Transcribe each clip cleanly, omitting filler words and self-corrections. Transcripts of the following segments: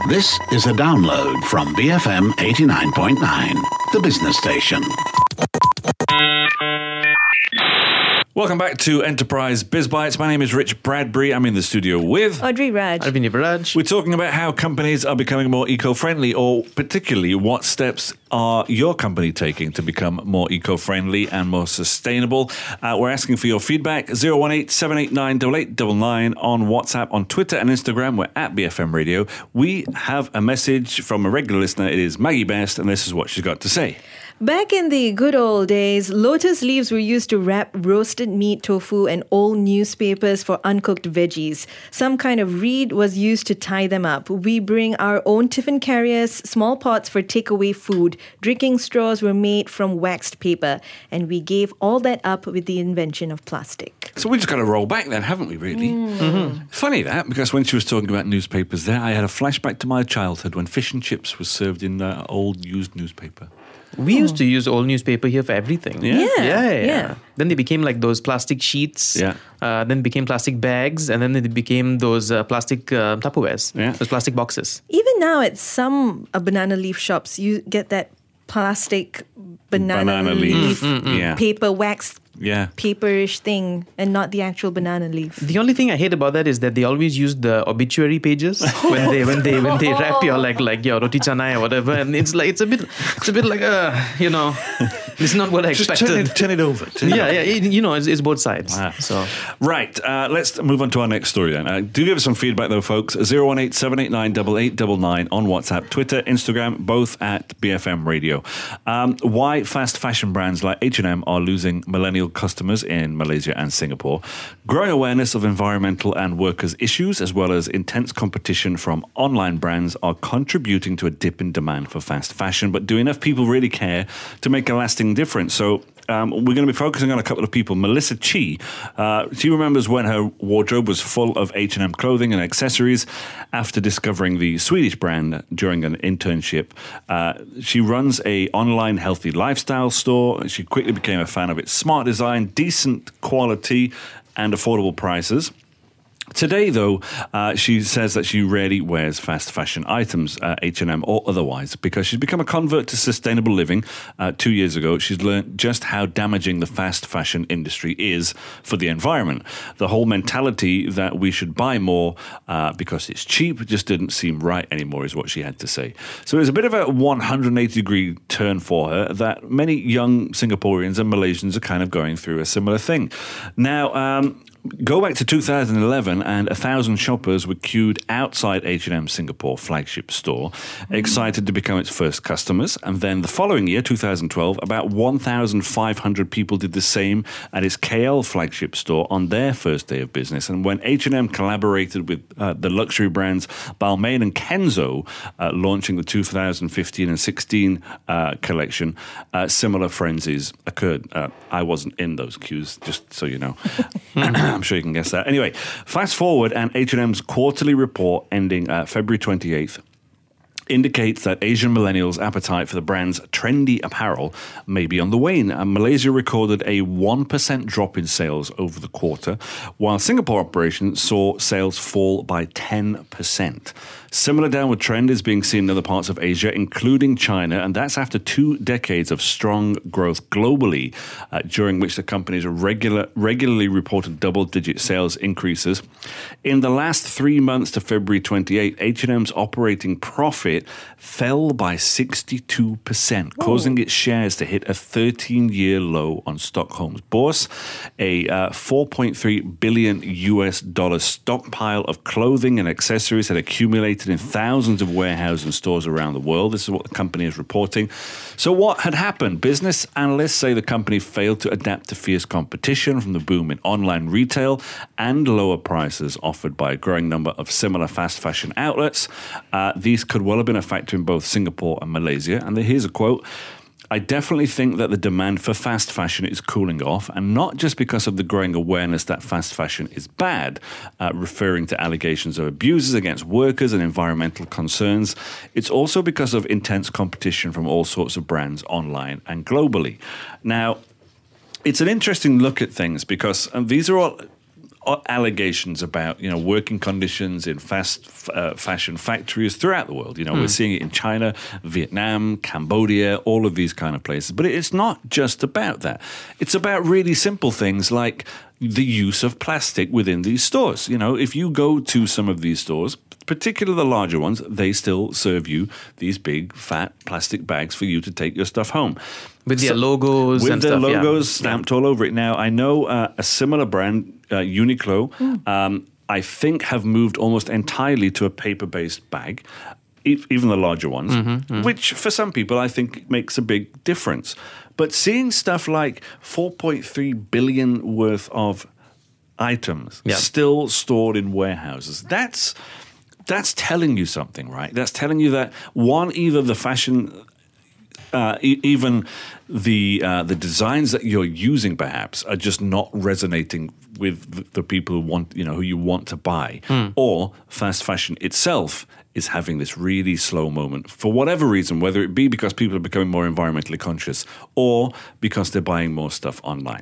This is a download from BFM 89.9, the business station. Welcome back to Enterprise Biz Bites. My name is Rich Bradbury. I'm in the studio with Audrey Raj. Arvind Raj. We're talking about how companies are becoming more eco-friendly, or particularly what steps are your company taking to become more eco-friendly and more sustainable. We're asking for your feedback. 018-789-8899 on WhatsApp, on Twitter and Instagram. We're at BFM Radio. We have a message from a regular listener. It is Maggie Best, and this is what she's got to say. Back in the good old days, lotus leaves were used to wrap roasted meat, tofu, and old newspapers for uncooked veggies. Some kind of reed was used to tie them up. We bring our own tiffin carriers, small pots for takeaway food. Drinking straws were made from waxed paper. And we gave all that up with the invention of plastic. So we just got to roll back then, haven't we, really? Mm-hmm. Funny that, because when she was talking about newspapers there, I had a flashback to my childhood when fish and chips was served in old used newspaper. We used to use old newspaper here for everything. Yeah. Then they became like those plastic sheets. Yeah. Then became plastic bags, and then they became those plastic Tupperwares. Yeah. Those plastic boxes. Even now at some banana leaf shops, you get that plastic banana leaf Yeah. paper wax Yeah. paperish thing, and not the actual banana leaf. The only thing I hate about that is that they always use the obituary pages when they wrap your like your roti canai or whatever, and it's a bit like it's not what I expected. Just turn it over. It's both sides. Ah. So Right, let's move on to our next story then. Do give us some feedback though, folks. 018-789-8899 on WhatsApp, Twitter, Instagram, both at BFM Radio. Why fast fashion brands like H&M are losing millennial customers in Malaysia and Singapore. Growing awareness of environmental and workers' issues, as well as intense competition from online brands, are contributing to a dip in demand for fast fashion. But do enough people really care to make a lasting difference? So we're going to be focusing on a couple of people. Melissa Chi, she remembers when her wardrobe was full of H&M clothing and accessories after discovering the Swedish brand during an internship. She runs a online healthy lifestyle store. She quickly became a fan of its smart design, decent quality, and affordable prices. Today, though, she says that she rarely wears fast fashion items, H&M or otherwise, because she's become a convert to sustainable living. 2 years ago, she's learned just how damaging the fast fashion industry is for the environment. The whole mentality that we should buy more because it's cheap just didn't seem right anymore, is what she had to say. So it was a bit of a 180-degree turn for her that many young Singaporeans and Malaysians are kind of going through a similar thing. Now, go back to 2011 and 1,000 shoppers were queued outside H&M Singapore flagship store, excited to become its first customers. And then the following year, 2012, about 1,500 people did the same at its KL flagship store on their first day of business. And when H&M collaborated with the luxury brands Balmain and Kenzo, launching the 2015 and 16 collection, similar frenzies occurred. I wasn't in those queues, just so you know. I'm sure you can guess that. Anyway, fast forward, and H&M's quarterly report ending February 28th indicates that Asian millennials' appetite for the brand's trendy apparel may be on the wane. And Malaysia recorded a 1% drop in sales over the quarter, while Singapore operations saw sales fall by 10%. Similar downward trend is being seen in other parts of Asia, including China, and that's after 2 decades of strong growth globally, during which the companies regularly reported double-digit sales increases. In the last 3 months to February 28, H&M's operating profit fell by 62%, causing its shares to hit a 13-year low on Stockholm's bourse. A $4.3 billion stockpile of clothing and accessories had accumulated in thousands of warehouses and stores around the world. This is what the company is reporting. So what had happened? Business analysts say the company failed to adapt to fierce competition from the boom in online retail and lower prices offered by a growing number of similar fast fashion outlets. These could well have been a factor in both Singapore and Malaysia. And here's a quote: I definitely think that the demand for fast fashion is cooling off, and not just because of the growing awareness that fast fashion is bad, referring to allegations of abuses against workers and environmental concerns. It's also because of intense competition from all sorts of brands online and globally. Now, it's an interesting look at things because these are all allegations about working conditions in fast fashion factories throughout the world. We're seeing it in China, Vietnam, Cambodia, all of these kind of places. But it's not just about that. It's about really simple things like the use of plastic within these stores. If you go to some of these stores, particularly the larger ones, they still serve you these big, fat plastic bags for you to take your stuff home. With their logos with and their stuff. logos stamped all over it. Now, I know a similar brand, Uniqlo, I think have moved almost entirely to a paper-based bag, even the larger ones, which for some people I think makes a big difference. But seeing stuff like 4.3 billion worth of items still stored in warehouses, that's telling you something, right? That's telling you that, one, either the fashion, even the designs that you're using perhaps are just not resonating with the people who want, who you want to buy, or fast fashion itself is having this really slow moment for whatever reason, whether it be because people are becoming more environmentally conscious or because they're buying more stuff online.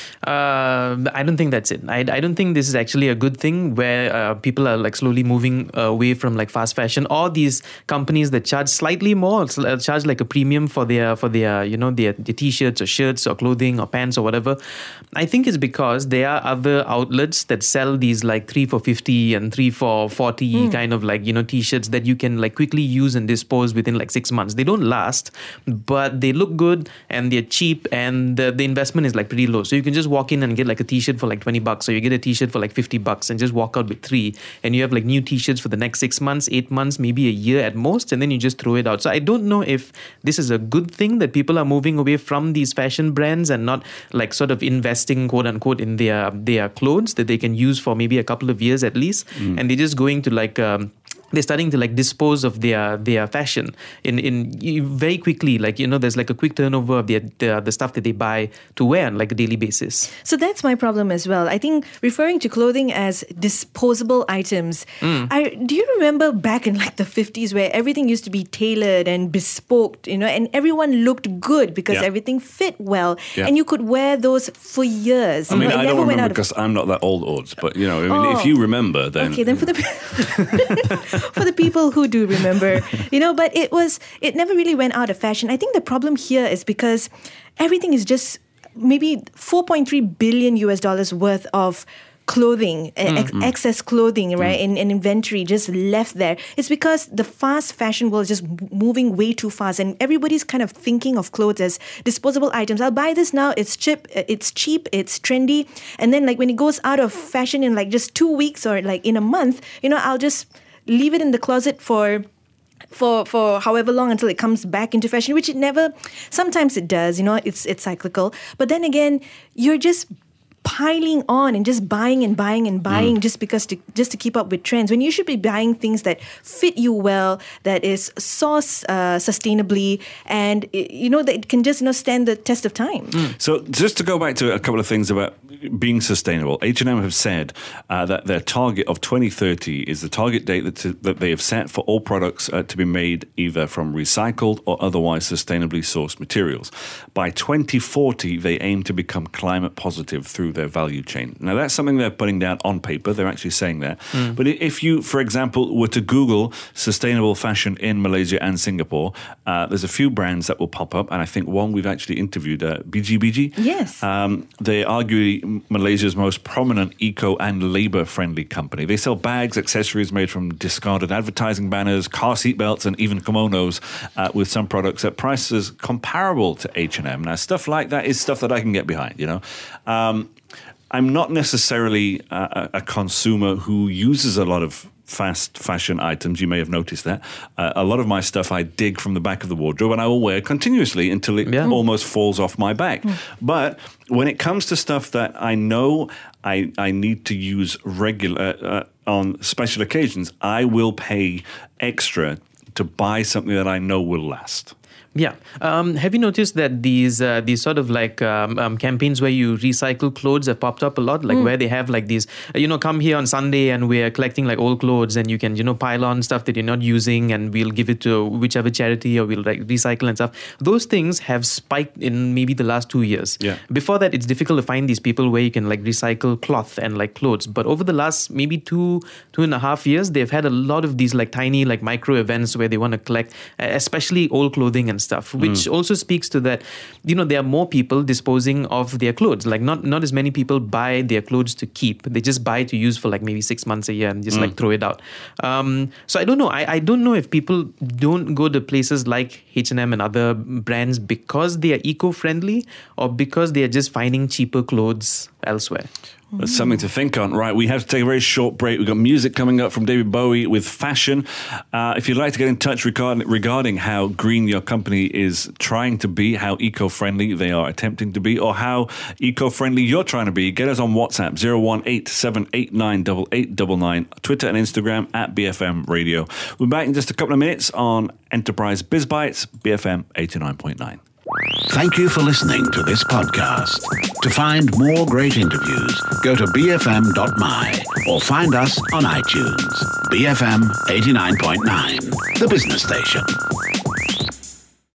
I don't think that's it. I don't think this is actually a good thing where people are like slowly moving away from like fast fashion, or these companies that charge slightly more, charge like a premium for their their t-shirts or shirts or clothing or pants or whatever. I think it's because there are other outlets that sell these like 3 for 50 and 3 for 40 kind of like t-shirts that you can like quickly use and dispose within like 6 months. They don't last, but they look good and they're cheap, and the investment is like pretty low. So you can just walk in and get like a t-shirt for like $20, or you get a t-shirt for like $50 and just walk out with 3, and you have like new t-shirts for the next 6 months, 8 months, maybe a year at most, and then you just throw it out. So I don't know if this is a good thing that people are moving away from these fashion brands and not like sort of investing, quote unquote, in their clothes that they can use for maybe a couple of years at least, and they're just going to like they're starting to like dispose of their fashion in very quickly. Like, there's like a quick turnover of the stuff that they buy to wear on like a daily basis. So that's my problem as well. I think referring to clothing as disposable items, do you remember back in like the 50s where everything used to be tailored and bespoke, and everyone looked good because everything fit well, and you could wear those for years. I mean, I don't remember because I'm not that old, but if you remember, then okay, then for the for the people who do remember, but it never really went out of fashion. I think the problem here is because everything is just maybe $4.3 billion worth of clothing, excess clothing, right, in inventory just left there. It's because the fast fashion world is just moving way too fast, and everybody's kind of thinking of clothes as disposable items. I'll buy this now, it's cheap, it's trendy, and then like when it goes out of fashion in like just 2 weeks or like in a month, I'll just leave it in the closet for however long until it comes back into fashion, which it never, sometimes it does, it's cyclical. But then again, you're just piling on and just buying and buying and buying just to keep up with trends, when you should be buying things that fit you well, that is sourced sustainably, and that it can just stand the test of time. So just to go back to a couple of things about being sustainable, H&M have said that their target of 2030 is the target date that they have set for all products to be made either from recycled or otherwise sustainably sourced materials. By 2040, they aim to become climate positive through their value chain. Now, that's something they're putting down on paper. They're actually saying that. But if you, for example, were to Google sustainable fashion in Malaysia and Singapore, there's a few brands that will pop up, and I think one we've actually interviewed, BGBG. Yes. They arguably Malaysia's most prominent eco and labor-friendly company. They sell bags, accessories made from discarded advertising banners, car seat belts, and even kimonos, with some products at prices comparable to H&M. Now, stuff like that is stuff that I can get behind, I'm not necessarily a consumer who uses a lot of fast fashion items. You may have noticed that. A lot of my stuff I dig from the back of the wardrobe, and I will wear continuously until it almost falls off my back. But when it comes to stuff that I know I need to use regular on special occasions, I will pay extra to buy something that I know will last. Yeah. Have you noticed that these sort of like campaigns where you recycle clothes have popped up a lot? Like where they have like these, come here on Sunday and we're collecting like old clothes and you can, pile on stuff that you're not using and we'll give it to whichever charity or we'll like recycle and stuff. Those things have spiked in maybe the last 2 years. Yeah. Before that, it's difficult to find these people where you can like recycle cloth and like clothes. But over the last maybe 2.5 years, they've had a lot of these like tiny like micro events where they want to collect, especially old clothing and stuff, which also speaks to that, there are more people disposing of their clothes. Like not as many people buy their clothes to keep. They just buy to use for like maybe 6 months a year and just like throw it out. So I don't know. I don't know if people don't go to places like H&M and other brands because they are eco-friendly or because they are just finding cheaper clothes elsewhere. That's something to think on. Right, we have to take a very short break. We've got music coming up from David Bowie with Fashion. If you'd like to get in touch regarding how green your company is trying to be, how eco-friendly they are attempting to be, or how eco-friendly you're trying to be, get us on WhatsApp, 018-789-8899, Twitter and Instagram at BFM Radio. We're back in just a couple of minutes on Enterprise Biz Bites, BFM 89.9. Thank you for listening to this podcast. To find more great interviews, go to bfm.my or find us on iTunes. BFM 89.9, the business station.